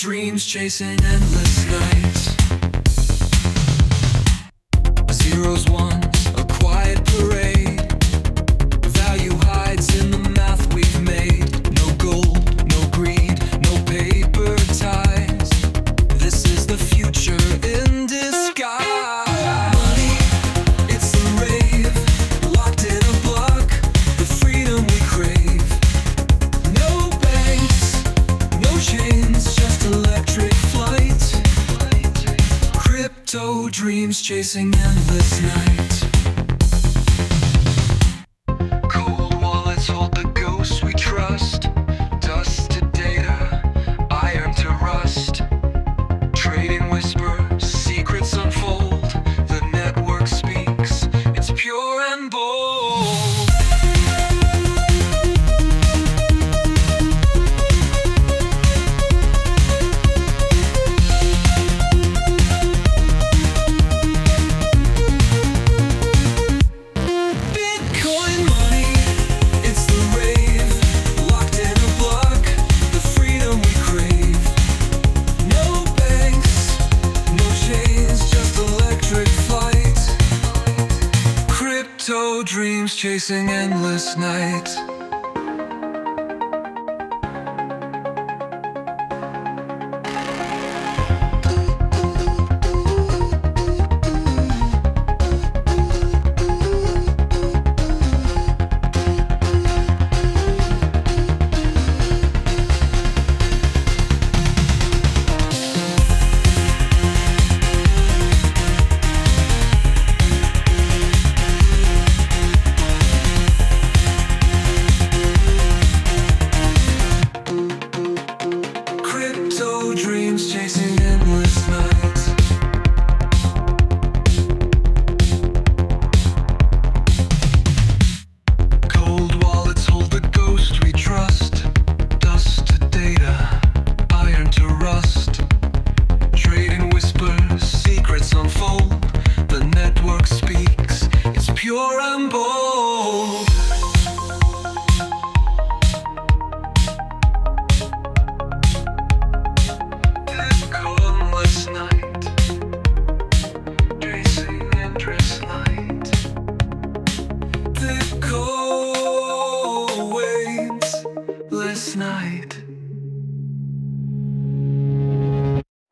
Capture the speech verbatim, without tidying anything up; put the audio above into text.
dreams chasing endless nights. Zeros, ones, a quiet parade. Value hides in the math we've made. No gold, no greed, no paper ties. This is the future in disguise. Money, it's the rave, locked in a block, the freedom we crave. No banks, no chains, just electric flight. Crypto dreams chasing endless night. Cold wallets hold the ghosts we trust. Dust to data, iron to rust. Trading whisper, secrets unfold. The network speaks, it's pure and bold. Bitcoin money, it's the rave, locked in a block, the freedom we crave. No banks, no chains, just electric flight. Crypto dreams chasing endless night.